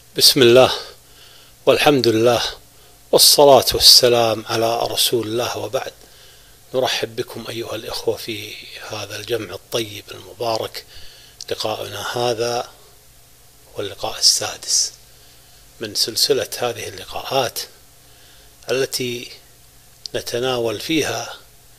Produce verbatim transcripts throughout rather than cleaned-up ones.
بسم الله والحمد لله والصلاة والسلام على رسول الله، وبعد. نرحب بكم أيها الإخوة في هذا الجمع الطيب المبارك. لقاؤنا هذا واللقاء السادس من سلسلة هذه اللقاءات التي نتناول فيها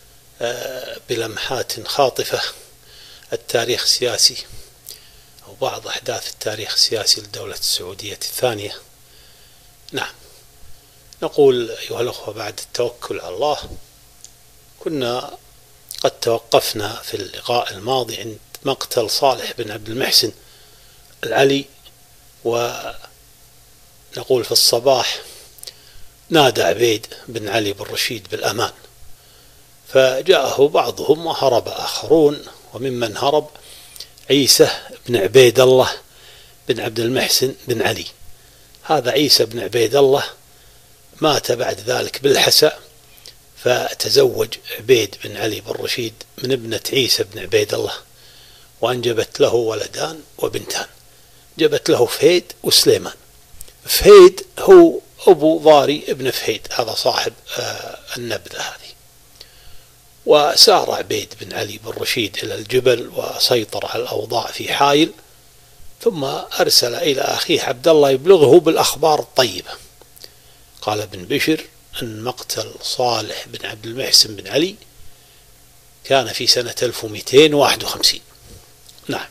بلمحات خاطفة التاريخ السياسي أو بعض أحداث التاريخ السياسي للدولة السعودية الثانية. نعم، نقول أيها الأخوة بعد التوكل على الله، كنا قد توقفنا في اللقاء الماضي عند مقتل صالح بن عبد المحسن العلي، ونقول في الصباح نادى عبيد بن علي بن رشيد بالأمان، فجاءه بعضهم وهرب آخرون، وممن هرب عيسى بن عبيد الله بن عبد المحسن بن علي. هذا عيسى بن عبيد الله مات بعد ذلك بالحسا، فتزوج عبيد بن علي بن رشيد من ابنة عيسى بن عبيد الله، وأنجبت له ولدان وبنتان، جبت له فهيد وسليمان. فهيد هو أبو ضاري ابن فهيد، هذا صاحب النبذة هذه. وسار عبيد بن علي بن رشيد إلى الجبل وسيطر على الأوضاع في حائل، ثم أرسل إلى أخيه عبد الله يبلغه بالأخبار الطيبة. قال ابن بشر أن مقتل صالح بن عبد المحسن بن علي كان في سنة ألف ومئتين وواحد وخمسين. نعم،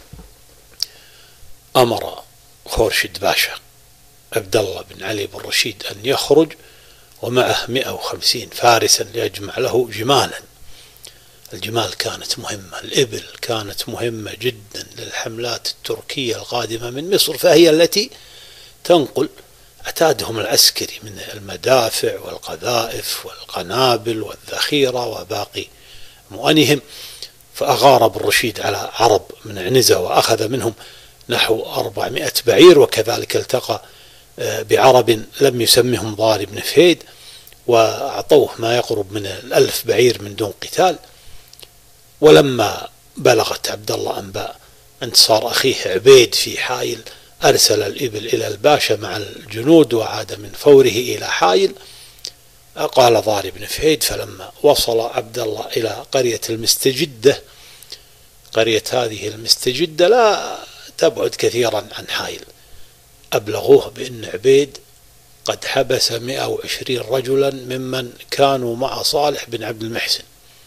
أمر خورشيد باشا عبد الله بن علي بن رشيد أن يخرج ومعه مئة وخمسين فارسا ليجمع له جمالا. الجمال كانت مهمة، الإبل كانت مهمة جدا للحملات التركية القادمة من مصر، فهي التي تنقل عتادهم العسكري من المدافع والقذائف والقنابل والذخيرة وباقي مؤنهم. فأغار بن رشيد على عرب من عنزة وأخذ منهم نحو أربعمائة بعير، وكذلك التقى بعرب لم يسمهم ضاري بن فهيد وأعطوه ما يقرب من الألف بعير من دون قتال. ولما بلغت عبد الله أنباء انتصار أخيه عبيد في حائل، أرسل الإبل إلى الباشا مع الجنود وعاد من فوره إلى حائل. قال ضاري بن فهيد: فلما وصل عبد الله إلى قرية المستجدة، قرية هذه المستجدة لا تبعد كثيرا عن حائل، أبلغوه بأن عبيد قد حبس مئة وعشرين رجلا ممن كانوا مع صالح بن عبد المحسن.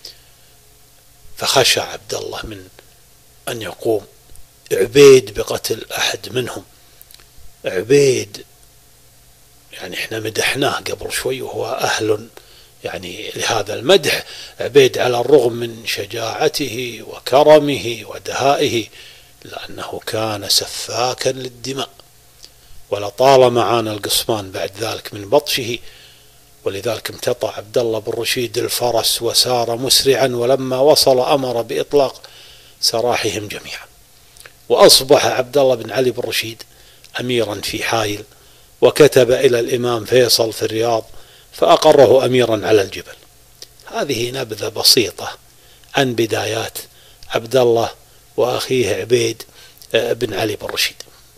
فخشى عبد الله من أن يقوم عبيد بقتل أحد منهم. عبيد يعني احنا مدحناه قبل شوي وهو أهل يعني لهذا المدح. عبيد على الرغم من شجاعته وكرمه ودهائه، لأنه كان سفاكا للدماء، ولطالما عانى القصمان بعد ذلك من بطشه. ولذلك امتطى عبد الله بن رشيد الفرس وسار مسرعا، ولما وصل أمر بإطلاق سراحهم جميعا. وأصبح عبد الله بن علي بن رشيد أميرا في حائل، وكتب إلى الإمام فيصل في الرياض فأقره أميرا على الجبل. هذه نبذة بسيطة عن بدايات عبد الله وأخيه عبيد بن علي بن رشيد.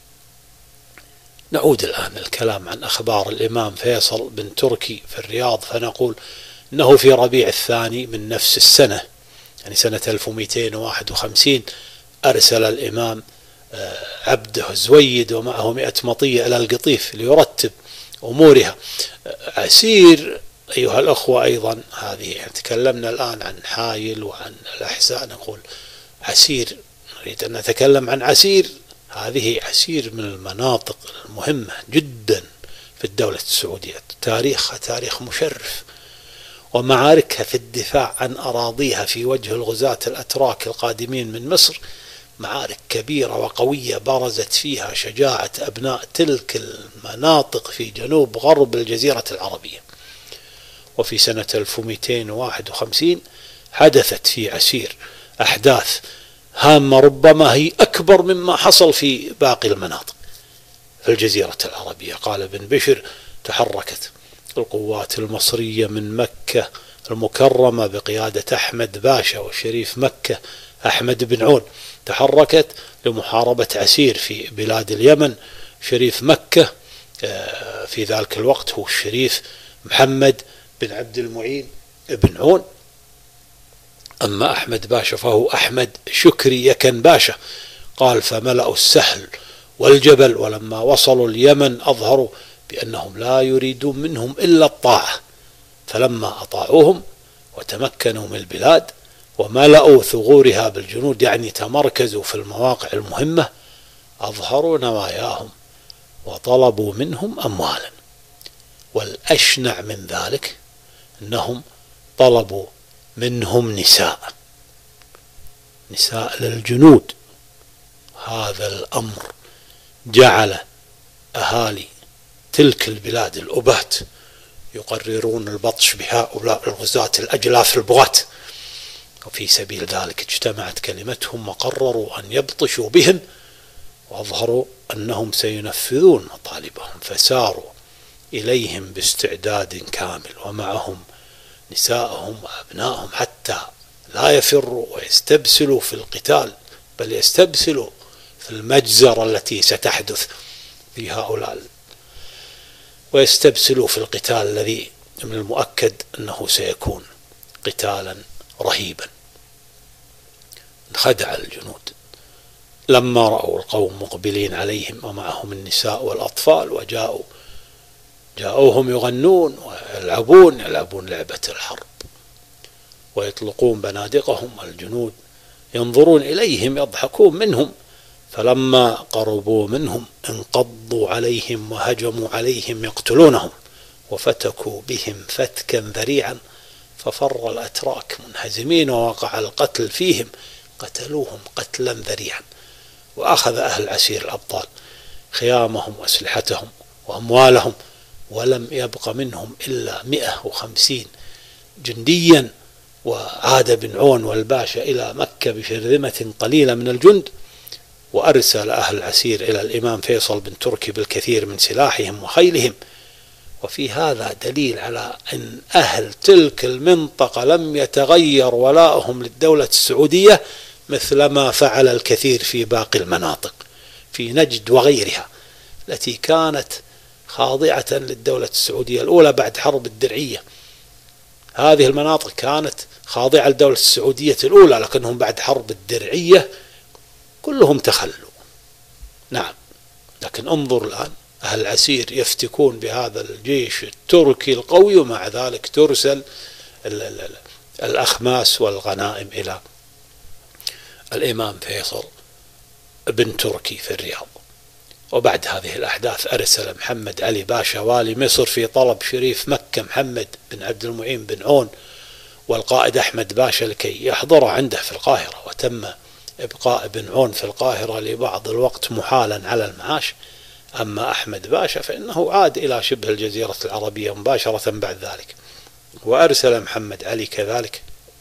نعود الآن الكلام عن أخبار الإمام فيصل بن تركي في الرياض، فنقول إنه في ربيع الثاني من نفس السنة، يعني سنة ألف ومئتين وواحد وخمسين، أرسل الإمام عبده الزويد ومعه مئة مطية إلى القطيف ليرتب أمورها. عسير أيها الأخوة أيضا، هذه يعني تكلمنا الآن عن حائل وعن الأحساء، نقول عسير، نريد أن نتكلم عن عسير. هذه عسير من المناطق المهمة جدا في الدولة السعودية، تاريخها تاريخ مشرف، ومعاركها في الدفاع عن أراضيها في وجه الغزاة الأتراك القادمين من مصر معارك كبيرة وقوية برزت فيها شجاعة أبناء تلك المناطق في جنوب غرب الجزيرة العربية. وفي سنة ألف ومئتين وواحد وخمسين حدثت في عسير أحداث هامة ربما هي أكبر مما حصل في باقي المناطق في الجزيرة العربية. قال ابن بشر: تحركت القوات المصرية من مكة المكرمة بقيادة أحمد باشا وشريف مكة أحمد بن عون، تحركت لمحاربة عسير في بلاد اليمن شريف مكة في ذلك الوقت هو الشريف محمد بن عبد المعين بن عون. أما أحمد باشا فهو أحمد شكري يكن باشا. قال فملأوا السهل والجبل، ولما وصلوا اليمن أظهروا بأنهم لا يريدون منهم إلا الطاعة، فلما أطاعوهم وتمكنوا من البلاد وملأوا ثغورها بالجنود، يعني تمركزوا في المواقع المهمة، أظهروا نواياهم وطلبوا منهم أموالا. والأشنع من ذلك أنهم طلبوا منهم نساء نساء للجنود. هذا الأمر جعل أهالي تلك البلاد الأبات يقررون البطش بهؤلاء الغزاة الأجلاف البغاة، وفي سبيل ذلك اجتمعت كلمتهم وقرروا أن يبطشوا بهم، وأظهروا أنهم سينفذون مطالبهم، فساروا إليهم باستعداد كامل ومعهم نساءهم وأبنائهم، حتى لا يفروا ويستبسلوا في القتال، بل يستبسلوا في المجزرة التي ستحدث في هؤلاء، ويستبسلوا في القتال الذي من المؤكد أنه سيكون قتالا رهيبا. انخدع الجنود لما رأوا القوم مقبلين عليهم ومعهم النساء والأطفال، وجاءوا جاءوهم يغنون ويلعبون يلعبون لعبة الحرب ويطلقون بنادقهم، والجنود ينظرون إليهم يضحكون منهم. فلما قربوا منهم انقضوا عليهم وهجموا عليهم يقتلونهم، وفتكوا بهم فتكا ذريعا، ففر الأتراك منهزمين ووقع القتل فيهم، قتلوهم قتلا ذريعا. وأخذ أهل العسير الأبطال خيامهم وأسلحتهم وأموالهم، ولم يبق منهم إلا مئة وخمسين جنديا، وعاد بن عون والباشا إلى مكة بشرذمة قليلة من الجند، وأرسل أهل العسير إلى الإمام فيصل بن تركي بالكثير من سلاحهم وخيلهم. وفي هذا دليل على أن أهل تلك المنطقة لم يتغير ولاؤهم للدولة السعودية مثلما فعل الكثير في باقي المناطق في نجد وغيرها التي كانت خاضعة للدولة السعودية الأولى بعد حرب الدرعية. هذه المناطق كانت خاضعة للدولة السعودية الأولى، لكنهم بعد حرب الدرعية كلهم تخلوا. نعم، لكن انظر الآن أهل العسير يفتكون بهذا الجيش التركي القوي، ومع ذلك ترسل الأخماس والغنائم إلى الإمام فيصل بن تركي في الرياض. وبعد هذه الأحداث أرسل محمد علي باشا والي مصر في طلب شريف مكة محمد بن عبد المعين بن عون والقائد أحمد باشا لكي يحضر عنده في القاهرة، وتم إبقاء بن عون في القاهرة لبعض الوقت محالا على المعاش. أما أحمد باشا فإنه عاد إلى شبه الجزيرة العربية مباشرة بعد ذلك. وأرسل محمد علي كذلك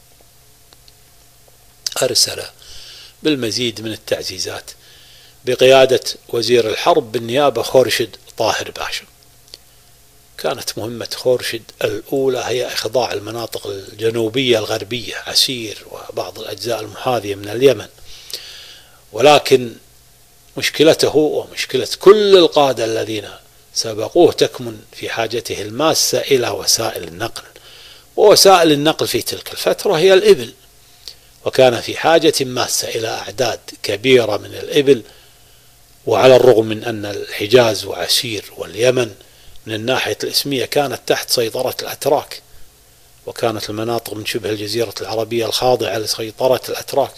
أرسل بالمزيد من التعزيزات بقيادة وزير الحرب بالنيابة خورشد طاهر باشا. كانت مهمة خورشد الأولى هي إخضاع المناطق الجنوبية الغربية عسير وبعض الأجزاء المحاذية من اليمن، ولكن مشكلته ومشكلة كل القادة الذين سبقوه تكمن في حاجته الماسة إلى وسائل النقل، ووسائل النقل في تلك الفترة هي الإبل، وكان في حاجة ماسة إلى أعداد كبيرة من الإبل. وعلى الرغم من أن الحجاز وعسير واليمن من الناحية الإسمية كانت تحت سيطرة الأتراك، وكانت المناطق من شبه الجزيرة العربية الخاضعة لسيطرة الأتراك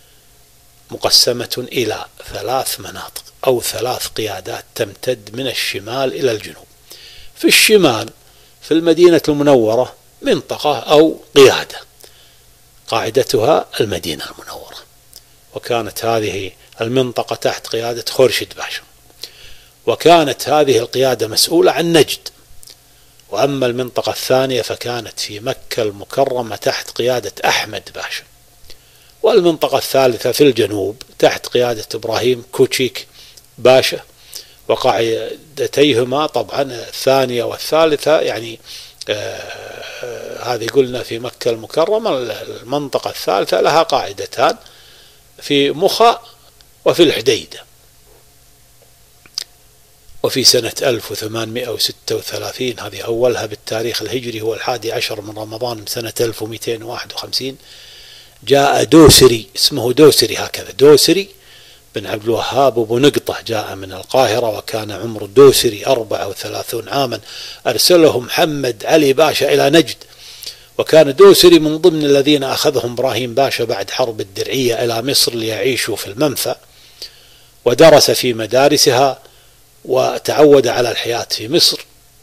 مقسمة إلى ثلاث مناطق أو ثلاث قيادات تمتد من الشمال إلى الجنوب. في الشمال في المدينة المنورة منطقة أو قيادة قاعدتها المدينة المنورة، وكانت هذه المنطقة تحت قيادة خورشد باشا، وكانت هذه القيادة مسؤولة عن نجد. وأما المنطقة الثانية فكانت في مكة المكرمة تحت قيادة أحمد باشا، والمنطقة الثالثة في الجنوب تحت قيادة إبراهيم كوتشيك باشا، وقاعدتيهما طبعا الثانية والثالثة يعني آه هذه قلنا في مكة المكرمة. المنطقة الثالثة لها قاعدتان في مخا وفي الحديدة. وفي سنة ألف وثمانمائة وستة وثلاثين، هذه أولها بالتاريخ الهجري، هو الحادي عشر من رمضان من سنة ألف ومئتين وواحد وخمسين، جاء دوسري، اسمه دوسري هكذا، دوسري بن عبد الوهاب أبو نقطة، جاء من القاهرة وكان عمر دوسري أربعة وثلاثين عاما، أرسله محمد علي باشا إلى نجد، وكان دوسري من ضمن الذين أخذهم إبراهيم باشا بعد حرب الدرعية إلى مصر ليعيشوا في المنفى، ودرس في مدارسها وتعود على الحياة في مصر،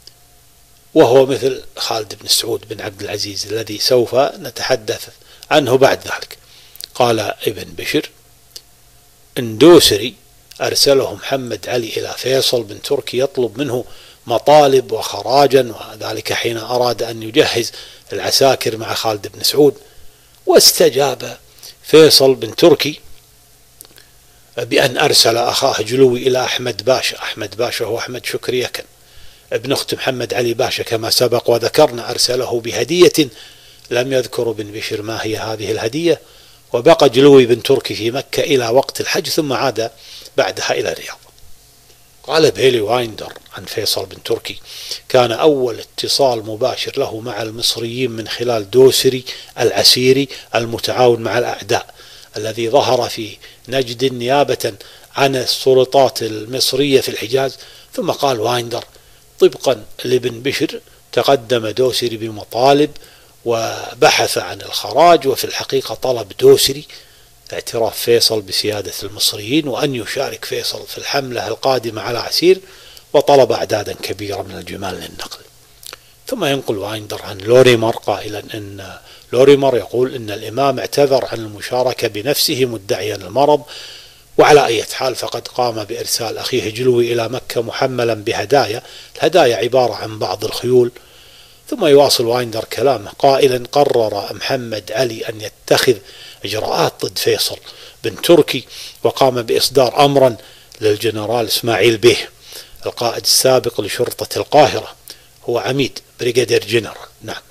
وهو مثل خالد بن سعود بن عبد العزيز الذي سوف نتحدث عنه بعد ذلك. قال ابن بشر إن دوسري أرسله محمد علي إلى فيصل بن تركي يطلب منه مطالب وخراجا، وذلك حين أراد أن يجهز العساكر مع خالد بن سعود، واستجاب فيصل بن تركي بأن أرسل أخاه جلوي إلى أحمد باشا. أحمد باشا هو أحمد شكري يكن ابن أخت محمد علي باشا كما سبق وذكرنا، أرسله بهدية لم يذكر ابن بشر ما هي هذه الهدية، وبقى جلوي بن تركي في مكة إلى وقت الحج ثم عاد بعدها إلى الرياض. قال بيلي وايندر عن فيصل بن تركي كان أول اتصال مباشر له مع المصريين من خلال دوسري العسيري المتعاون مع الأعداء الذي ظهر في نجد نيابة عن السلطات المصرية في الحجاز. ثم قال وايندر طبقا لابن بشر تقدم دوسري بمطالب وبحث عن الخراج، وفي الحقيقة طلب دوسري اعتراف فيصل بسيادة المصريين وأن يشارك فيصل في الحملة القادمة على عسير، وطلب أعدادا كبيرة من الجمال للنقل. ثم ينقل وايندر عن لوريمر قائلا إن لوريمر يقول إن الإمام اعتذر عن المشاركة بنفسه مدعيا المرض، وعلى أي حال فقد قام بإرسال أخيه جلوي إلى مكة محملا بهدايا، الهدايا عبارة عن بعض الخيول. ثم يواصل وايندر كلامه قائلا قرر محمد علي أن يتخذ إجراءات ضد فيصل بن تركي، وقام بإصدار أمرا للجنرال إسماعيل بيه القائد السابق لشرطة القاهرة، هو عميد بريغادير جنرال، نعم،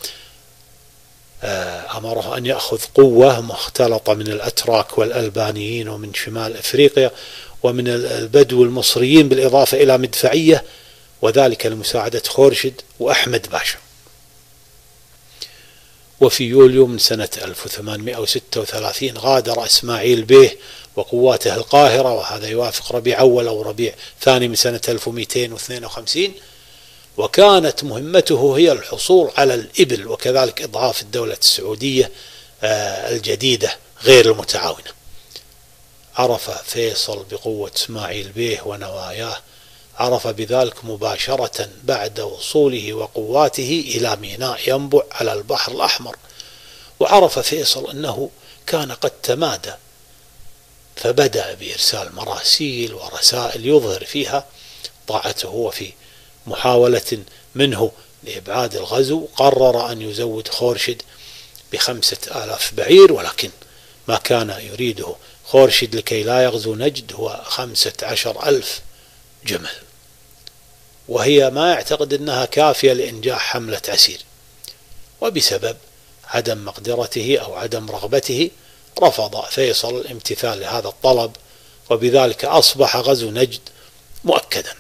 أمره أن يأخذ قوة مختلطة من الأتراك والألبانيين ومن شمال أفريقيا ومن البدو المصريين بالإضافة إلى مدفعية، وذلك لمساعدة خورشيد وأحمد باشا. وفي يوليو من سنة ألف وثمانمائة وستة وثلاثين غادر إسماعيل بيه وقواته القاهرة، وهذا يوافق ربيع أول أو ربيع ثاني من سنة ألف ومئتين واثنين وخمسين، وكانت مهمته هي الحصول على الإبل وكذلك إضعاف الدولة السعودية الجديدة غير المتعاونة. عرف فيصل بقوة إسماعيل بيه ونواياه، عرف بذلك مباشرة بعد وصوله وقواته إلى ميناء ينبع على البحر الأحمر، وعرف فيصل أنه كان قد تمادى، فبدأ بإرسال مراسيل ورسائل يظهر فيها طاعته، وفي محاولة منه لإبعاد الغزو قرر أن يزود خورشيد بخمسة آلاف بعير، ولكن ما كان يريده خورشيد لكي لا يغزو نجد هو خمسة عشر ألف جمل، وهي ما يعتقد أنها كافية لإنجاح حملة عسير. وبسبب عدم مقدرته أو عدم رغبته رفض فيصل الامتثال لهذا الطلب، وبذلك أصبح غزو نجد مؤكدا.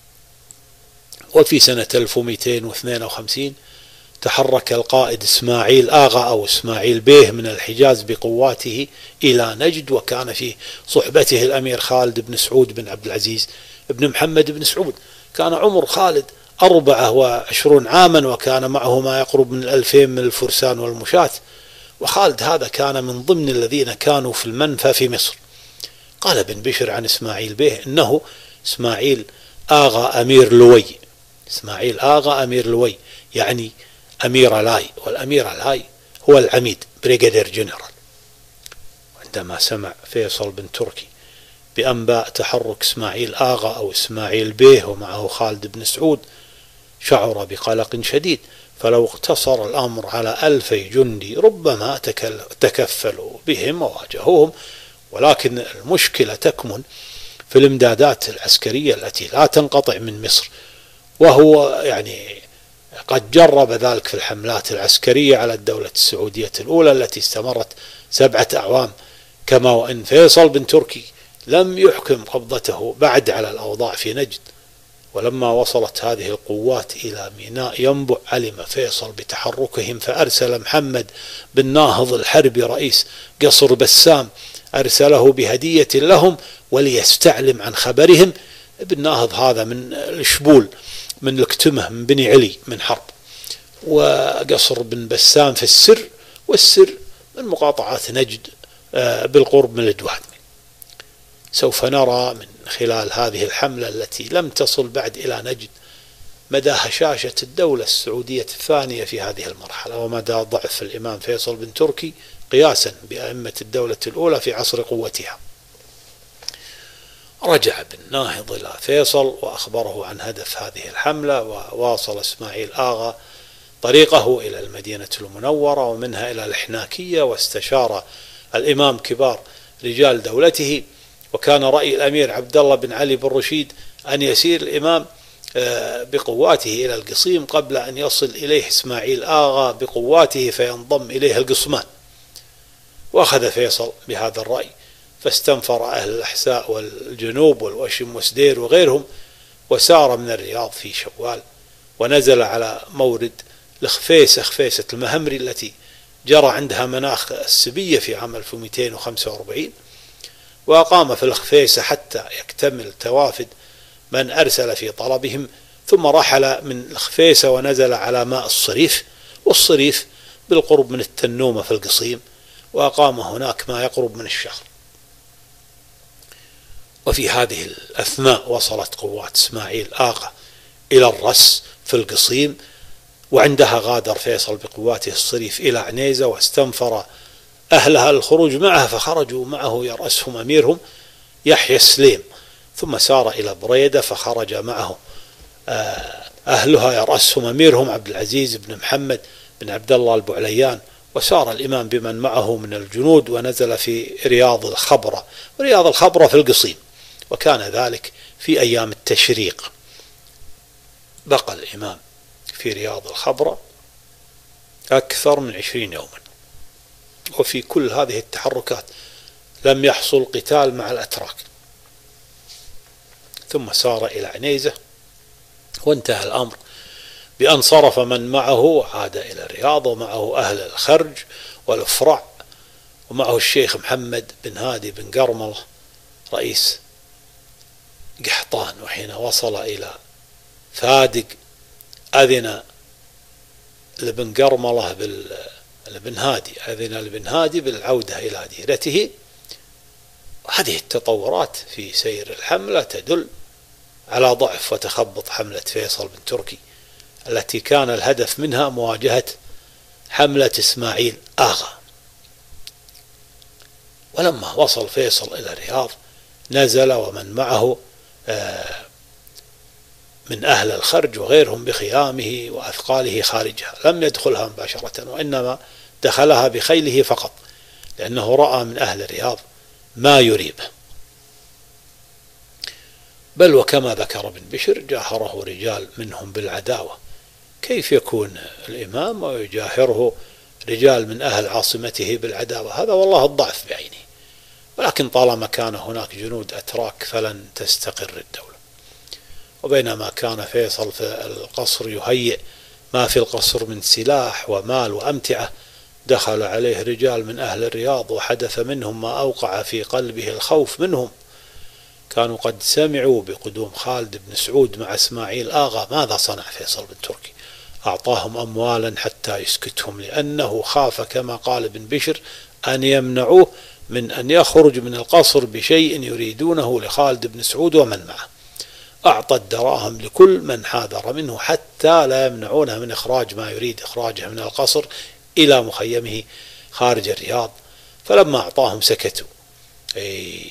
وفي سنة ألف ومئتين واثنين وخمسين تحرك القائد إسماعيل آغا أو إسماعيل بيه من الحجاز بقواته إلى نجد، وكان في صحبته الأمير خالد بن سعود بن عبد العزيز بن محمد بن سعود. كان عمر خالد أربعة وعشرون عاما، وكان معه ما يقرب من الألفين من الفرسان والمشاة، وخالد هذا كان من ضمن الذين كانوا في المنفى في مصر. قال ابن بشر عن إسماعيل بيه إنه إسماعيل آغا أمير لوي، إسماعيل آغا أمير لوي يعني أمير لاي، والأمير لاي هو العميد بريغادير جنرال. عندما سمع فيصل بن تركي بأنباء تحرك إسماعيل آغا أو إسماعيل بيه ومعه خالد بن سعود شعر بقلق شديد، فلو اقتصر الأمر على ألفي جندي ربما تكفلوا بهم وواجهوهم، ولكن المشكلة تكمن في الامدادات العسكرية التي لا تنقطع من مصر، وهو يعني قد جرب ذلك في الحملات العسكرية على الدولة السعودية الأولى التي استمرت سبعة أعوام، كما وإن فيصل بن تركي لم يحكم قبضته بعد على الأوضاع في نجد، ولما وصلت هذه القوات إلى ميناء ينبع علم فيصل بتحركهم، فأرسل محمد بن ناهض الحربي رئيس قصر بسام، أرسله بهدية لهم وليستعلم عن خبرهم. ابن ناهض هذا من الشبول، من الكتمة، من بني علي، من حرب، وقصر بن بسام في السر، والسر من مقاطعات نجد بالقرب من الدوان. سوف نرى من خلال هذه الحملة التي لم تصل بعد إلى نجد مدى هشاشة الدولة السعودية الثانية في هذه المرحلة، ومدى ضعف الإمام فيصل بن تركي قياسا بأئمة الدولة الأولى في عصر قوتها. رجع بن ناهض إلى فيصل وأخبره عن هدف هذه الحملة، وواصل إسماعيل آغا طريقه إلى المدينة المنورة ومنها إلى الحناكية، واستشار الإمام كبار رجال دولته. وكان رأي الأمير عبد الله بن علي بن رشيد أن يسير الإمام بقواته إلى القصيم قبل أن يصل إليه إسماعيل آغا بقواته فينضم إليه القصمان. وأخذ فيصل بهذا الرأي، فاستنفر أهل الأحساء والجنوب والوشم وسدير وغيرهم، وسار من الرياض في شوال، ونزل على مورد الخفيسة، خفيسة المهمري التي جرى عندها مناخ السبية في عام ألف ومئتين وخمسة وأربعين، وأقام في الخفيسة حتى يكتمل توافد من أرسل في طلبهم، ثم رحل من الخفيسة ونزل على ماء الصريف، والصريف بالقرب من التنومة في القصيم، وأقام هناك ما يقرب من الشهر. وفي هذه الأثناء وصلت قوات إسماعيل آغا إلى الرس في القصيم، وعندها غادر فيصل بقواته الصريف إلى عنيزة، واستنفر أهلها الخروج معه، فخرجوا معه يرأسهم أميرهم يحيى السليم، ثم سار إلى بريدة فخرج معه أهلها يرأسهم أميرهم عبد العزيز بن محمد بن عبد الله البعليان. وسار الإمام بمن معه من الجنود ونزل في رياض الخبرة، ورياض الخبرة في القصيم، وكان ذلك في أيام التشريق. بقى الإمام في رياض الخبرة أكثر من عشرين يوما، وفي كل هذه التحركات لم يحصل قتال مع الأتراك. ثم سار إلى عنيزة، وانتهى الأمر بأن صرف من معه وعاد إلى الرياض، ومعه أهل الخرج والأفرع، ومعه الشيخ محمد بن هادي بن قرملة رئيس قحطان. وحين وصل إلى فادق أذن لبن قرملة بال لبن هادي أذن لبن هادي بالعودة إلى ديرته. هذه التطورات في سير الحملة تدل على ضعف وتخبط حملة فيصل بن تركي، التي كان الهدف منها مواجهة حملة إسماعيل آغا. ولما وصل فيصل إلى الرياض نزل ومن معه من أهل الخرج وغيرهم بخيامه وأثقاله خارجها، لم يدخلها مباشرة، وإنما دخلها بخيله فقط، لأنه رأى من أهل الرياض ما يريبه. بل وكما ذكر ابن بشر جاهره رجال منهم بالعداوة. كيف يكون الإمام ويجاهره رجال من أهل عاصمته بالعداوة؟ هذا والله الضعف بعينه. ولكن طالما كان هناك جنود أتراك فلن تستقر الدولة. وبينما كان فيصل في القصر يهيئ ما في القصر من سلاح ومال وأمتعة، دخل عليه رجال من أهل الرياض وحدث منهم ما أوقع في قلبه الخوف منهم. كانوا قد سمعوا بقدوم خالد بن سعود مع إسماعيل آغا. ماذا صنع فيصل بن تركي؟ أعطاهم أموالا حتى يسكتهم، لأنه خاف كما قال ابن بشر أن يمنعوه من أن يخرج من القصر بشيء يريدونه لخالد بن سعود ومن معه. أعطى الدراهم لكل من حاذر منه حتى لا يمنعونه من إخراج ما يريد إخراجه من القصر إلى مخيمه خارج الرياض. فلما أعطاهم سكتوا. أي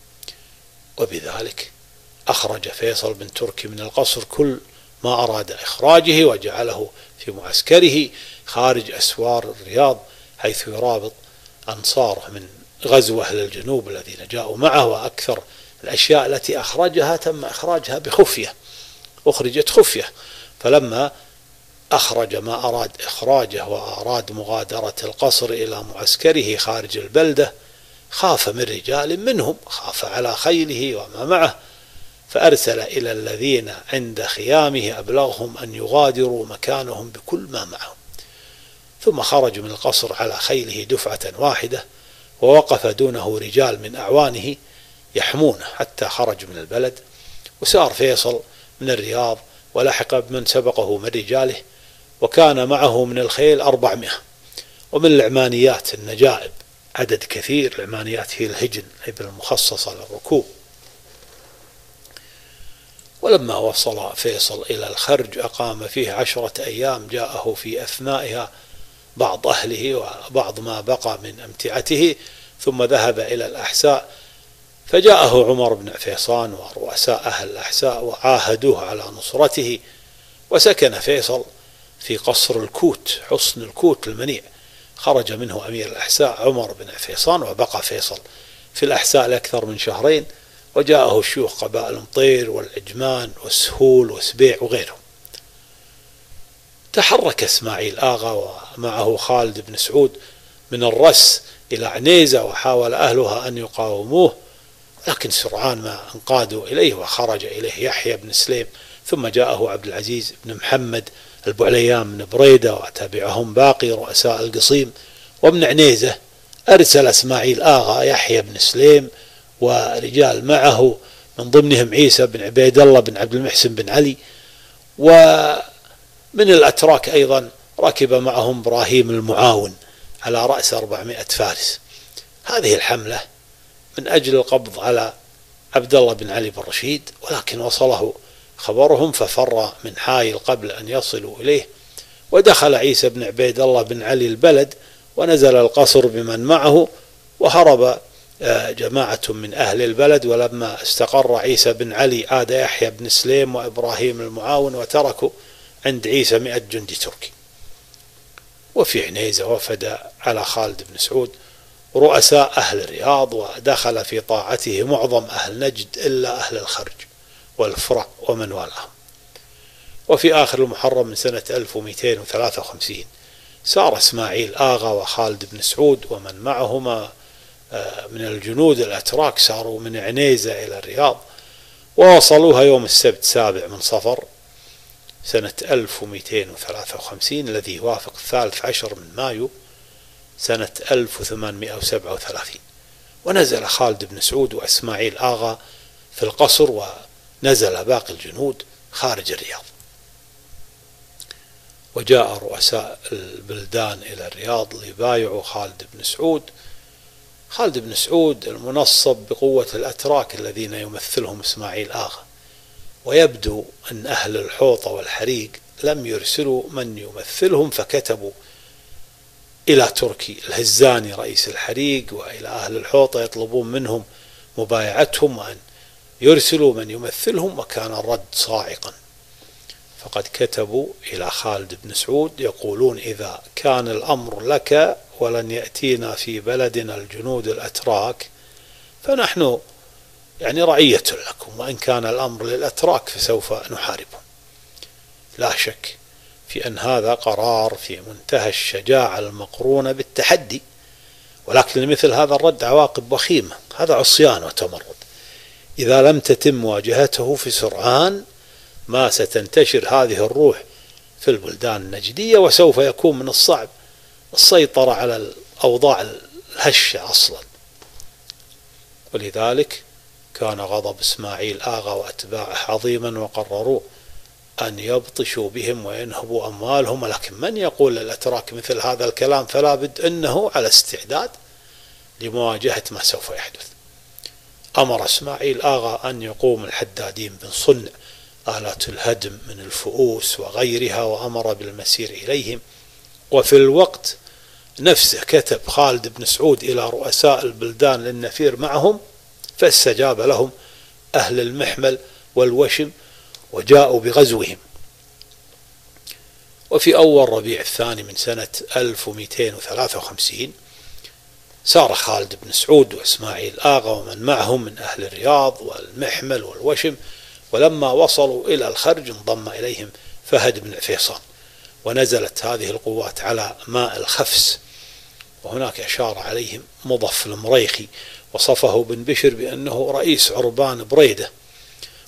وبذلك أخرج فيصل بن تركي من القصر كل ما أراد إخراجه، وجعله في معسكره خارج أسوار الرياض، حيث يرابط أنصاره من غزو أهل الجنوب الذين جاءوا معه. وأكثر الأشياء التي أخرجها تم إخراجها بخفية، أخرجت خفية. فلما أخرج ما أراد إخراجه وأراد مغادرة القصر إلى معسكره خارج البلدة، خاف من رجال منهم، خاف على خيله وما معه، فأرسل إلى الذين عند خيامه أبلغهم أن يغادروا مكانهم بكل ما معهم، ثم خرجوا من القصر على خيله دفعة واحدة، ووقف دونه رجال من أعوانه يحمونه حتى خرجوا من البلد. وسار فيصل من الرياض ولحق بمن سبقه من رجاله، وكان معه من الخيل أربعمائة، ومن العمانيات النجائب عدد كثير. العمانيات هي الهجن الإبل المخصصة للركوب. ولما وصل فيصل إلى الخرج أقام فيه عشرة أيام، جاءه في أثنائها بعض أهله وبعض ما بقى من أمتعته، ثم ذهب إلى الأحساء، فجاءه عمر بن عفيصان ورؤساء أهل الأحساء وعاهدوه على نصرته. وسكن فيصل في قصر الكوت، حصن الكوت المنيع. خرج منه أمير الأحساء عمر بن عفيصان، وبقى فيصل في الأحساء لأكثر من شهرين. وجاءه شيوخ قبائل مطير والعجمان والسهول وسبيع وغيرهم. تحرك اسماعيل آغا ومعه خالد بن سعود من الرس إلى عنيزة، وحاول أهلها أن يقاوموه، لكن سرعان ما انقادوا إليه، وخرج إليه يحيى بن سليم، ثم جاءه عبد العزيز بن محمد البعليان بن بريدة، وتبعهم باقي رؤساء القصيم. ومن عنيزة أرسل اسماعيل آغا يحيى بن سليم ورجال معه، من ضمنهم عيسى بن عبيد الله بن عبد المحسن بن علي. ومن الأتراك أيضا ركب معهم إبراهيم المعاون على رأس أربعمائة فارس. هذه الحملة من أجل القبض على عبد الله بن علي بن رشيد، ولكن وصله خبرهم ففر من حائل قبل أن يصلوا إليه. ودخل عيسى بن عبيد الله بن علي البلد، ونزل القصر بمن معه، وهرب جماعة من أهل البلد. ولما استقر عيسى بن علي عاد يحيى بن سليم وإبراهيم المعاون، وتركوا عند عيسى مئة جندي تركي. وفي عنيزة وفد على خالد بن سعود رؤساء أهل الرياض، ودخل في طاعته معظم أهل نجد إلا أهل الخرج والفرع ومن والاهم. وفي آخر المحرم من سنة ألف ومئتين وثلاثة وخمسين سار اسماعيل آغا وخالد بن سعود ومن معهما من الجنود الأتراك، ساروا من عنيزة إلى الرياض، ووصلوها يوم السبت سابع من صفر سنة ألف ومئتين وثلاثة وخمسين، الذي يوافق الثالث عشر من مايو سنة ألف وثمانمائة وسبعة وثلاثين. ونزل خالد بن سعود وإسماعيل آغا في القصر، ونزل باقي الجنود خارج الرياض. وجاء رؤساء البلدان إلى الرياض ليبايعوا خالد بن سعود. خالد بن سعود المنصب بقوة الأتراك الذين يمثلهم إسماعيل آغا، ويبدو أن أهل الحوطة والحريق لم يرسلوا من يمثلهم، فكتبوا إلى تركي الهزاني رئيس الحريق وإلى أهل الحوطة يطلبون منهم مبايعتهم وأن يرسلوا من يمثلهم، وكان الرد صاعقا. فقد كتبوا إلى خالد بن سعود يقولون: إذا كان الأمر لك ولن يأتينا في بلدنا الجنود الأتراك فنحن يعني رعية لكم، وإن كان الأمر للأتراك فسوف نحاربهم. لا شك في أن هذا قرار في منتهى الشجاعة المقرونة بالتحدي، ولكن لمثل هذا الرد عواقب وخيمة. هذا عصيان وتمرد. إذا لم تتم مواجهته في سرعان ما ستنتشر هذه الروح في البلدان النجدية، وسوف يكون من الصعب السيطرة على الأوضاع الهشة أصلا. ولذلك كان غضب إسماعيل آغا وأتباعه عظيما، وقرروا أن يبطشوا بهم وينهبوا أموالهم. ولكن من يقول للأتراك مثل هذا الكلام فلا بد أنه على استعداد لمواجهة ما سوف يحدث. أمر إسماعيل آغا أن يقوم الحدادين بن صنع آلات الهدم من الفؤوس وغيرها، وأمر بالمسير إليهم. وفي الوقت نفسه كتب خالد بن سعود إلى رؤساء البلدان للنفير معهم، فاستجاب لهم أهل المحمل والوشم وجاءوا بغزوهم. وفي أول ربيع الثاني من سنة ألف ومئتين وثلاثة وخمسين سار خالد بن سعود وإسماعيل آغا ومن معهم من أهل الرياض والمحمل والوشم، ولما وصلوا إلى الخرج انضم إليهم فهد بن عفيصان، ونزلت هذه القوات على ماء الخفس. وهناك أشار عليهم مضف المريخي، وصفه بن بشر بأنه رئيس عربان بريدة،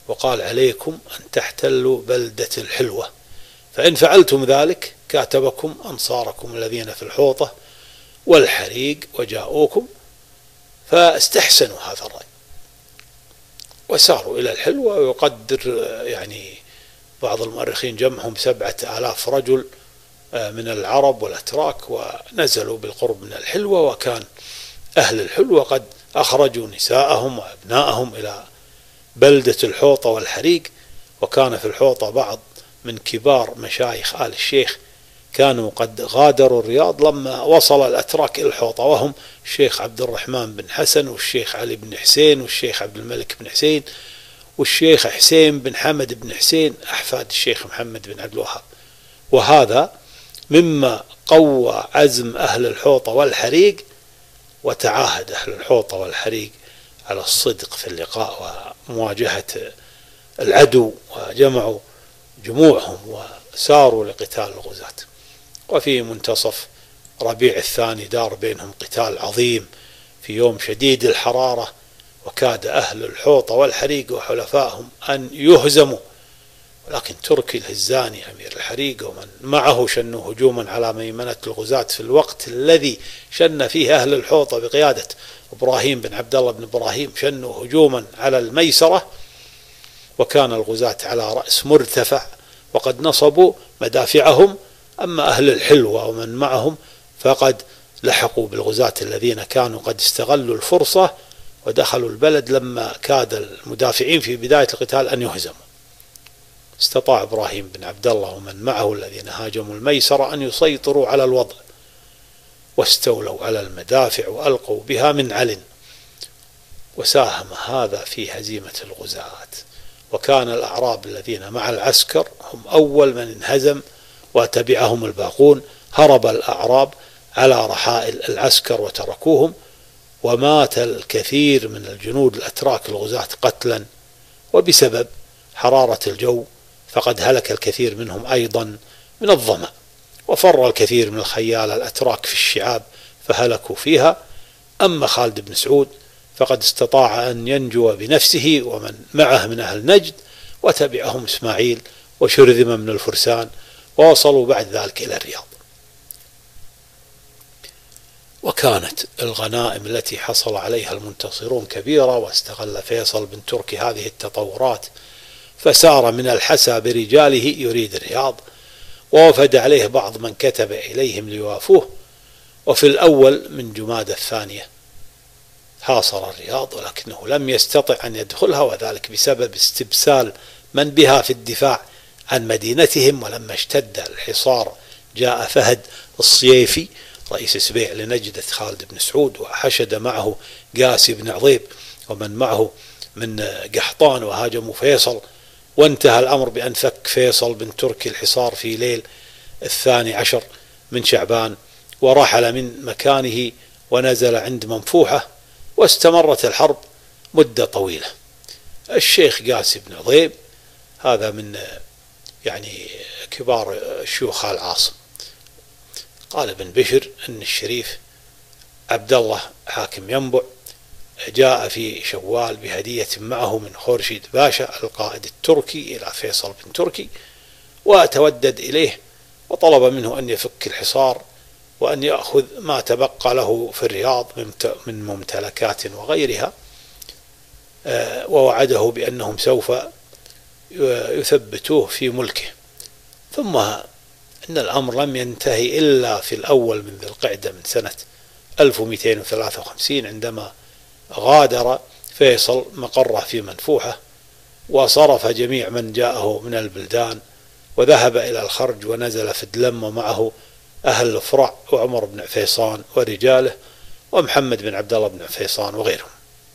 وقال عليكم أن تحتلوا بلدة الحلوة، فإن فعلتم ذلك كاتبكم أنصاركم الذين في الحوطة والحريق وجاءوكم، فاستحسنوا هذا الرأي وساروا إلى الحلوة. ويقدر يعني بعض المؤرخين جمعهم سبعة آلاف رجل من العرب والأتراك، ونزلوا بالقرب من الحلوة، وكان أهل الحلوة قد أخرجوا نساءهم وأبناءهم إلى بلدة الحوطة والحريق. وكان في الحوطة بعض من كبار مشايخ آل الشيخ كانوا قد غادروا الرياض لما وصل الأتراك إلى الحوطة، وهم الشيخ عبد الرحمن بن حسن والشيخ علي بن حسين والشيخ عبد الملك بن حسين والشيخ حسين بن حمد بن حسين أحفاد الشيخ محمد بن عبد الوهاب. وهذا مما قوى عزم أهل الحوطة والحريق، وتعاهد أهل الحوطة والحريق على الصدق في اللقاء ومواجهة العدو، وجمعوا جموعهم وساروا لقتال الغزاة. وفي منتصف ربيع الثاني دار بينهم قتال عظيم في يوم شديد الحرارة، وكاد أهل الحوطة والحريق وحلفائهم أن يهزموا، ولكن تركي الهزاني أمير الحريق ومن معه شنوا هجوما على ميمنة الغزاة في الوقت الذي شن فيه أهل الحوطة بقيادة إبراهيم بن عبد الله بن إبراهيم شنوا هجوما على الميسرة، وكان الغزاة على رأس مرتفع وقد نصبوا مدافعهم. أما أهل الحلوة ومن معهم فقد لحقوا بالغزاة الذين كانوا قد استغلوا الفرصة ودخلوا البلد لما كاد المدافعين في بداية القتال أن يهزموا. استطاع إبراهيم بن عبد الله ومن معه الذين هاجموا الميسرة أن يسيطروا على الوضع، واستولوا على المدافع وألقوا بها من علن، وساهم هذا في هزيمة الغزاة. وكان الأعراب الذين مع العسكر هم أول من انهزم وتبعهم الباقون. هرب الأعراب على رحائل العسكر وتركوهم، ومات الكثير من الجنود الأتراك الغزاة قتلا وبسبب حرارة الجو، فقد هلك الكثير منهم أيضا من الظمأ. وفر الكثير من الخيال الأتراك في الشعاب فهلكوا فيها. أما خالد بن سعود فقد استطاع أن ينجو بنفسه ومن معه من أهل نجد، وتبعهم إسماعيل وشرذم من الفرسان، ووصلوا بعد ذلك إلى الرياض. وكانت الغنائم التي حصل عليها المنتصرون كبيرة، واستغل فيصل بن تركي هذه التطورات فسار من الحسا برجاله يريد الرياض، ووفد عليه بعض من كتب إليهم ليوافوه. وفي الأول من جمادى الثانية حاصر الرياض، ولكنه لم يستطع أن يدخلها، وذلك بسبب استبسال من بها في الدفاع عن مدينتهم. ولما اشتد الحصار جاء فهد الصييفي رئيس سبيع لنجدة خالد بن سعود، وحشد معه قاسي بن عضيب ومن معه من قحطان، وهاجموا فيصل. وانتهى الأمر بأن فك فيصل بن تركي الحصار في ليل الثاني عشر من شعبان، ورحل من مكانه ونزل عند منفوحة، واستمرت الحرب مدة طويلة. الشيخ قاسي بن عضيب هذا من يعني كبار شيوخ العاصم. قال ابن بشر أن الشريف عبد الله حاكم ينبع جاء في شوال بهدية معه من خورشيد باشا القائد التركي إلى فيصل بن تركي، وتودد إليه وطلب منه أن يفك الحصار وأن يأخذ ما تبقى له في الرياض من ممتلكات وغيرها، ووعده بأنهم سوف يثبتوه في ملكه. ثم إن الأمر لم ينتهي إلا في الأول من ذي القعدة من سنة ألف ومئتين وثلاثة وخمسين، عندما غادر فيصل مقره في منفوحة، وصرف جميع من جاءه من البلدان، وذهب إلى الخرج ونزل في الدلم، ومعه أهل الفرع وعمر بن عفيصان ورجاله ومحمد بن عبد الله بن عفيصان وغيرهم.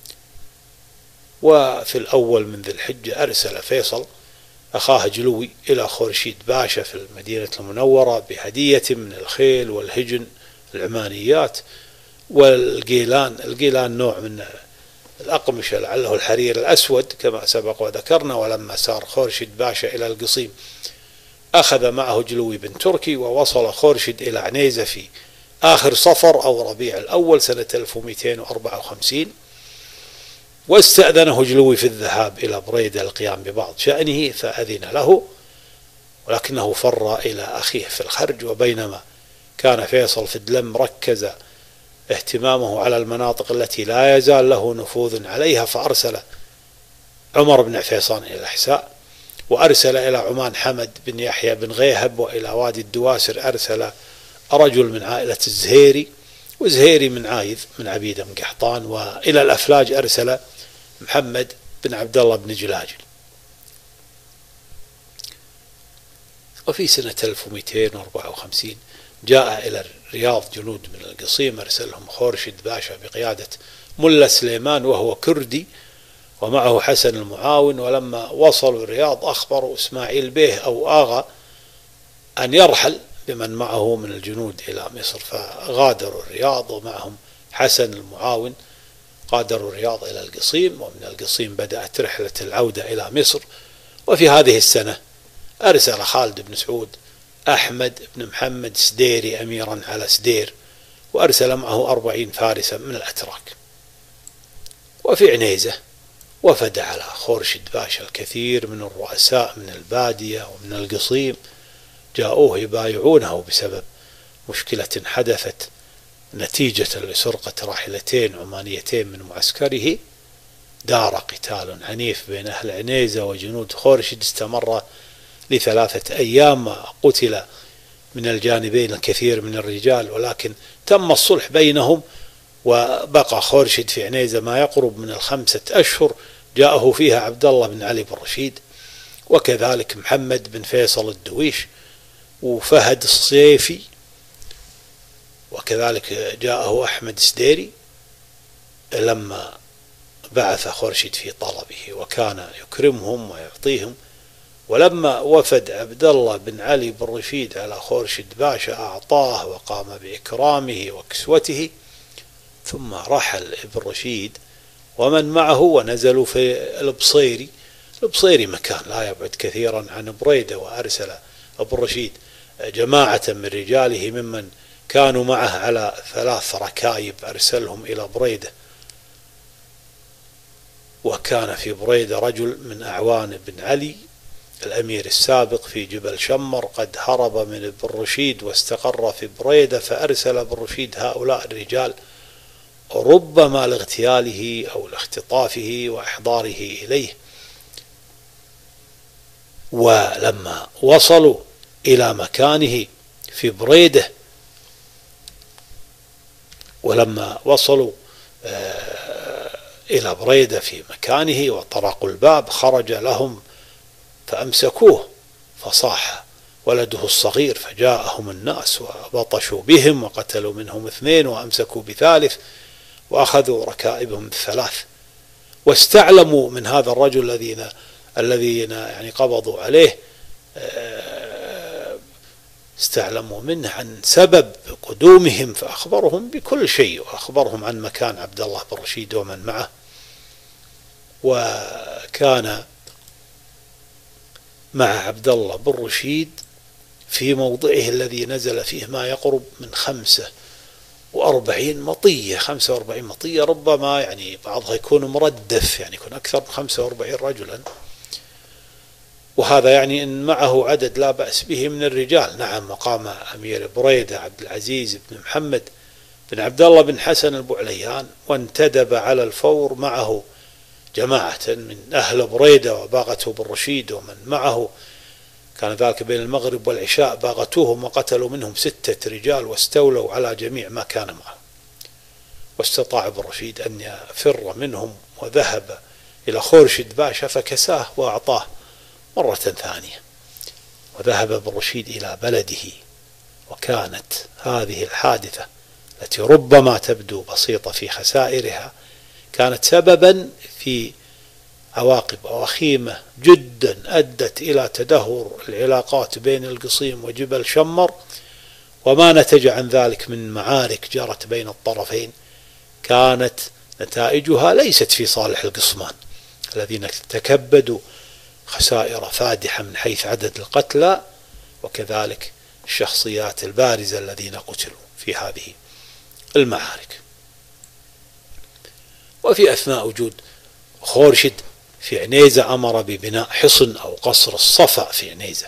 وفي الأول من ذي الحجة أرسل فيصل أخاه جلوي إلى خورشيد باشا في المدينة المنورة بهدية من الخيل والهجن العمانيات والقيلان. القيلان نوع من الأقمشة لعله الحرير الأسود كما سبق وذكرنا. ولما سار خورشيد باشا إلى القصيم أخذ معه جلوي بن تركي، ووصل خورشيد إلى عنيزة في آخر صفر أو ربيع الأول سنة ألف ومئتين وأربعة وخمسين. واستأذنه جلوي في الذهاب إلى بريدة القيام ببعض شأنه فأذن له، ولكنه فر إلى أخيه في الخرج. وبينما كان فيصل في دلم ركز اهتمامه على المناطق التي لا يزال له نفوذ عليها، فأرسل عمر بن عفيصان إلى الأحساء، وأرسل إلى عمان حمد بن يحيى بن غيهب، وإلى وادي الدواسر أرسل رجل من عائلة الزهيري، وزهيري من عايذ من عبيد بن قحطان، وإلى الأفلاج أرسل محمد بن عبد الله بن جلاجل. وفي سنة ألف ومئتين وأربعة وخمسين جاء إلى الرياض جنود من القصيم، أرسلهم خورشيد باشا بقيادة ملا سليمان وهو كردي، ومعه حسن المعاون. ولما وصلوا الرياض أخبروا إسماعيل بيه أو آغا أن يرحل بمن معه من الجنود إلى مصر، فغادروا الرياض ومعهم حسن المعاون، غادروا الرياض إلى القصيم، ومن القصيم بدأت رحلة العودة إلى مصر. وفي هذه السنة أرسل خالد بن سعود أحمد بن محمد سديري أميرا على سدير، وأرسل معه أربعين فارسا من الأتراك. وفي عنيزة وفد على خورشيد باشا الكثير من الرؤساء من البادية ومن القصيم، جاءوه يبايعونه بسبب مشكلة حدثت نتيجة لسرقة راحلتين عمانيتين من معسكره. دار قتال عنيف بين أهل عنيزة وجنود خورشيد استمر لثلاثة أيام، قتل من الجانبين الكثير من الرجال، ولكن تم الصلح بينهم، وبقى خورشيد في عنيزة ما يقرب من الخمسة أشهر جاءه فيها عبد الله بن علي بن رشيد، وكذلك محمد بن فيصل الدويش وفهد الصيفي، وكذلك جاءه أحمد سديري لما بعث خورشيد في طلبه، وكان يكرمهم ويعطيهم. ولما وفد عبد الله بن علي بن رشيد على خورشيد باشا أعطاه وقام بإكرامه وكسوته، ثم رحل ابن رشيد ومن معه ونزلوا في البصيري. البصيري مكان لا يبعد كثيرا عن بريدة، وأرسل ابن رشيد جماعة من رجاله ممن كانوا معه على ثلاث ركائب أرسلهم إلى بريدة. وكان في بريدة رجل من أعوان بن علي الأمير السابق في جبل شمر قد هرب من ابن رشيد واستقر في بريدة، فأرسل ابن رشيد هؤلاء الرجال ربما لاغتياله أو لاختطافه وإحضاره إليه. ولما وصلوا إلى مكانه في بريدة ولما وصلوا إلى بريدة في مكانه وطرقوا الباب خرج لهم فأمسكوه، فصاح ولده الصغير، فجاءهم الناس وبطشوا بهم وقتلوا منهم اثنين وأمسكوا بثالث وأخذوا ركائبهم الثلاث، واستعلموا من هذا الرجل الذين الذين يعني قبضوا عليه، استعلموا منه عن سبب قدومهم، فأخبرهم بكل شيء، وأخبرهم عن مكان عبد الله بن رشيد ومن معه. وكان مع عبد الله بن رشيد في موضعه الذي نزل فيه ما يقرب من خمسة وأربعين مطية، خمسة وأربعين مطية، ربما يعني بعضها يكون مردف، يعني يكون أكثر من خمسة وأربعين رجلا، وهذا يعني إن معه عدد لا بأس به من الرجال. نعم، مقام أمير بريدة عبد العزيز بن محمد بن عبد الله بن حسن البعليان، وانتدب على الفور معه جماعة من أهل بريدة وباغته بن رشيد ومن معه، كان ذلك بين المغرب والعشاء، باغتوهم وقتلوا منهم ستة رجال واستولوا على جميع ما كان معه. واستطاع ابن رشيد أن يفر منهم وذهب إلى خورشيد باشا فكساه وأعطاه مرة ثانية، وذهب ابن رشيد إلى بلده. وكانت هذه الحادثة التي ربما تبدو بسيطة في خسائرها كانت سببا في عواقب وخيمة جدا أدت إلى تدهور العلاقات بين القصيم وجبل شمر، وما نتج عن ذلك من معارك جرت بين الطرفين كانت نتائجها ليست في صالح القصمان الذين تكبدوا خسائر فادحة من حيث عدد القتلى، وكذلك الشخصيات البارزة الذين قتلوا في هذه المعارك. وفي أثناء وجود خورشيد في عنيزة أمر ببناء حصن أو قصر الصفا في عنيزة،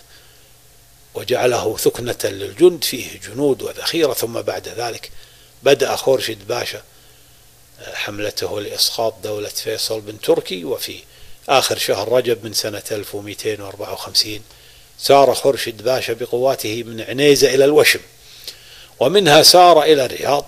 وجعله ثكنة للجند فيه جنود وذخيرة. ثم بعد ذلك بدأ خورشيد باشا حملته لإسقاط دولة فيصل بن تركي، وفي آخر شهر رجب من سنة ألف ومئتين وأربعة وخمسين سار خورشيد باشا بقواته من عنيزة إلى الوشم، ومنها سار إلى الرياض،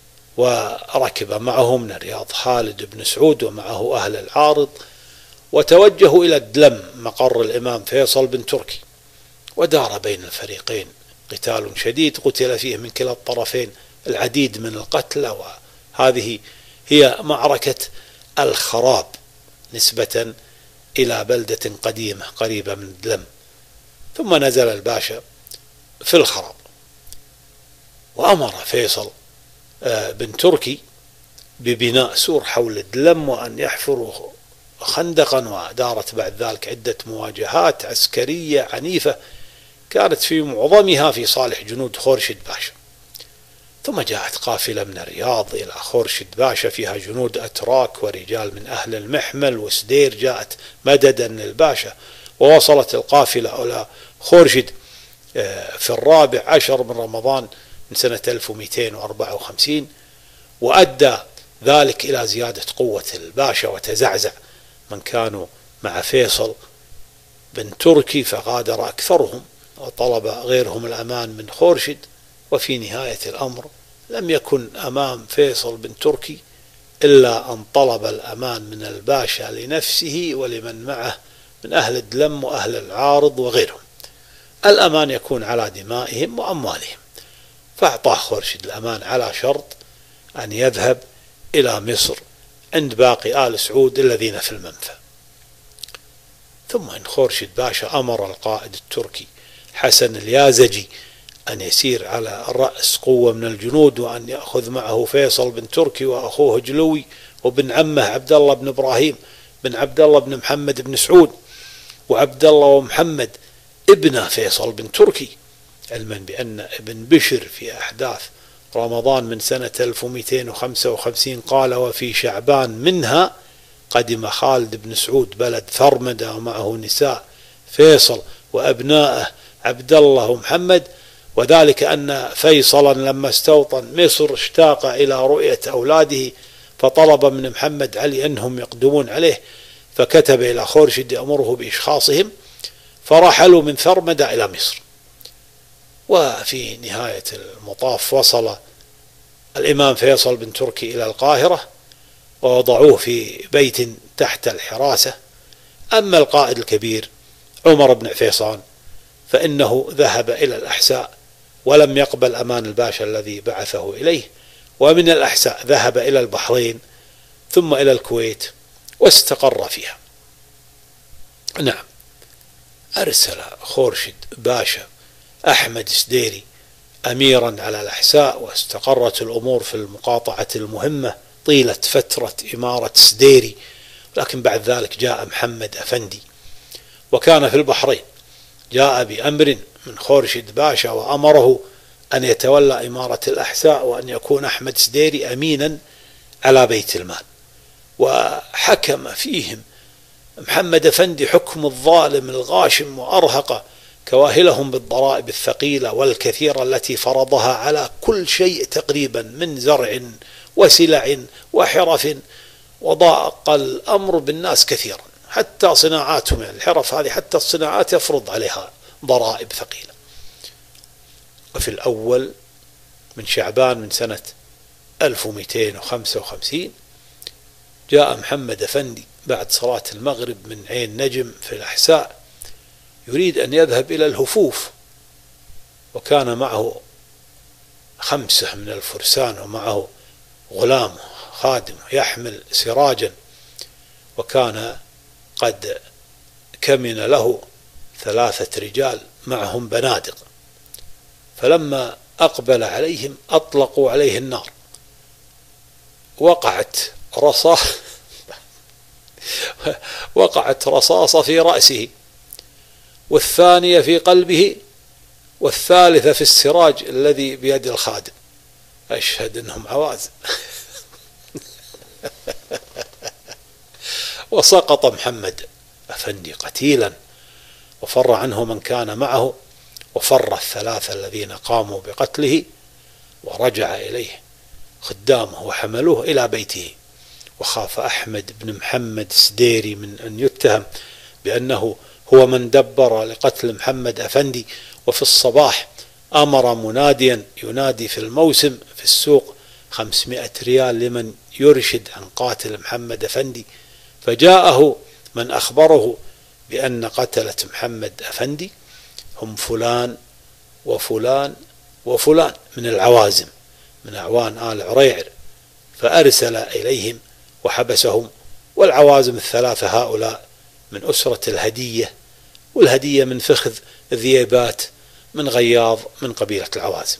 وركب معه من الرياض خالد بن سعود ومعه أهل العارض، وتوجهوا إلى الدلم مقر الإمام فيصل بن تركي، ودار بين الفريقين قتال شديد قتل فيه من كلا الطرفين العديد من القتلى، وهذه هي معركة الخراب نسبة إلى بلدة قديمة قريبة من الدلم. ثم نزل الباشا في الخراب، وأمر فيصل بن تركي ببناء سور حول الدلم وأن يحفروا خندقا، ودارت بعد ذلك عدة مواجهات عسكرية عنيفة كانت في معظمها في صالح جنود خورشيد باشا. ثم جاءت قافلة من الرياض إلى خورشيد باشا فيها جنود أتراك ورجال من أهل المحمل وسدير، جاءت مددا للباشا، ووصلت القافلة إلى خورشيد في الرابع عشر من رمضان من سنة ألف ومئتين وأربعة وخمسين، وأدى ذلك إلى زيادة قوة الباشا، وتزعزع من كانوا مع فيصل بن تركي فغادر أكثرهم وطلب غيرهم الأمان من خورشيد. وفي نهاية الأمر لم يكن أمام فيصل بن تركي إلا أن طلب الأمان من الباشا لنفسه ولمن معه من أهل الدلم وأهل العارض وغيرهم. الأمان يكون على دمائهم وأموالهم، فأعطاه خورشيد الأمان على شرط أن يذهب إلى مصر عند باقي آل سعود الذين في المنفى. ثم إن خورشيد باشا أمر القائد التركي حسن اليازجي أن يسير على رأس قوة من الجنود، وأن يأخذ معه فيصل بن تركي وأخوه جلوي وابن عمه عبد الله بن إبراهيم بن عبد الله بن محمد بن سعود، وعبد الله ومحمد ابن فيصل بن تركي، علما بأن ابن بشر في أحداث رمضان من سنة ألف ومئتين وخمسة وخمسين قال: وفي شعبان منها قدم خالد بن سعود بلد ثرمدة ومعه نساء فيصل وأبناءه عبد الله ومحمد، وذلك أن فيصلا لما استوطن مصر اشتاق إلى رؤية أولاده، فطلب من محمد علي أنهم يقدمون عليه، فكتب إلى خورشيد يأمره بإشخاصهم، فرحلوا من ثرمدة إلى مصر. وفي نهاية المطاف وصل الإمام فيصل بن تركي إلى القاهرة، ووضعوه في بيت تحت الحراسة. أما القائد الكبير عمر بن عفيصان فإنه ذهب إلى الأحساء ولم يقبل أمان الباشا الذي بعثه إليه، ومن الأحساء ذهب إلى البحرين ثم إلى الكويت واستقر فيها. نعم، أرسل خورشيد باشا أحمد سديري أميرا على الأحساء، واستقرت الأمور في المقاطعة المهمة طيلة فترة إمارة سديري. لكن بعد ذلك جاء محمد أفندي وكان في البحرين، جاء بأمر من خورشيد باشا وأمره أن يتولى إمارة الأحساء، وأن يكون أحمد سديري أمينا على بيت المال. وحكم فيهم محمد أفندي حكم الظالم الغاشم، وأرهق كواهلهم بالضرائب الثقيلة والكثيرة التي فرضها على كل شيء تقريبا من زرع وسلع وحرف، وضاق الأمر بالناس كثيرا، حتى صناعاتهم يعني الحرف هذه حتى الصناعات يفرض عليها ضرائب ثقيلة. وفي الأول من شعبان من سنة ألف ومئتين وخمسة وخمسين جاء محمد أفندي بعد صلاة المغرب من عين نجم في الأحساء، يريد أن يذهب إلى الهفوف، وكان معه خمسة من الفرسان ومعه غلام خادم يحمل سراجا، وكان قد كمن له ثلاثة رجال معهم بنادق. فلما أقبل عليهم أطلقوا عليه النار، وقعت رصاصة وقعت رصاصة في رأسه، والثانية في قلبه، والثالثة في السراج الذي بيد الخادم. أشهد أنهم عوازل. وسقط محمد أفندي قتيلا، وفر عنه من كان معه، وفر الثلاثة الذين قاموا بقتله، ورجع إليه خدامه وحملوه إلى بيته. وخاف أحمد بن محمد السديري من أن يتهم بأنه هو من دبر لقتل محمد أفندي. وفي الصباح أمر مناديا ينادي في الموسم في السوق خمسمائة ريال لمن يرشد عن قاتل محمد أفندي. فجاءه من أخبره بأن قتلة محمد أفندي هم فلان وفلان وفلان من العوازم من أعوان آل عريعر، فأرسل إليهم وحبسهم. والعوازم الثلاثة هؤلاء من أسرة الهدية، والهدية من فخذ ذيبات من غياض من قبيلة العوازم.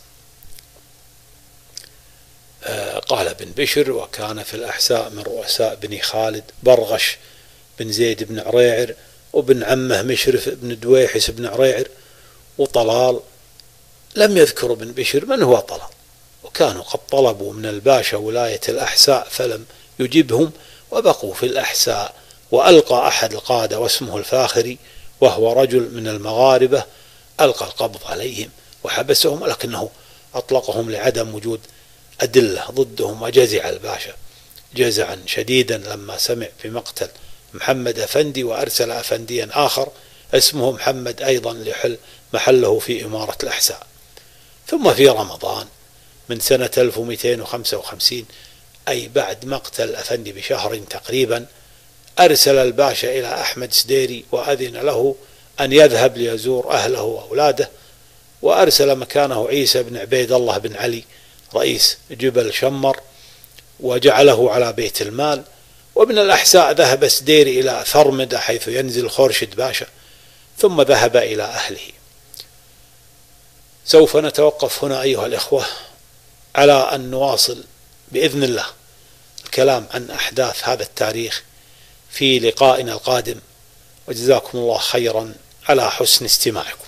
آه قال ابن بشر: وكان في الأحساء من رؤساء بني خالد برغش بن زيد بن عريعر، وبن عمه مشرف بن دويحس بن عريعر، وطلال. لم يذكر ابن بشر من هو طلال، وكانوا قد طلبوا من الباشا ولاية الأحساء فلم يجبهم، وبقوا في الأحساء. وألقى أحد القادة واسمه الفاخري، وهو رجل من المغاربة، ألقى القبض عليهم وحبسهم، ولكنه أطلقهم لعدم وجود أدلة ضدهم. وجزع الباشا جزعا شديدا لما سمع بمقتل محمد أفندي، وأرسل أفنديا آخر اسمه محمد أيضا ليحل محله في إمارة الأحساء. ثم في رمضان من سنة ألف ومئتين وخمسة وخمسين، أي بعد مقتل أفندي بشهر تقريبا، أرسل الباشا إلى أحمد سديري وأذن له أن يذهب ليزور أهله وأولاده، وأرسل مكانه عيسى بن عبيد الله بن علي رئيس جبل شمر، وجعله على بيت المال. ومن الأحساء ذهب سديري إلى ثرمدة حيث ينزل خورشد باشا، ثم ذهب إلى أهله. سوف نتوقف هنا أيها الإخوة على أن نواصل بإذن الله الكلام عن أحداث هذا التاريخ في لقائنا القادم، وجزاكم الله خيرا على حسن استماعكم.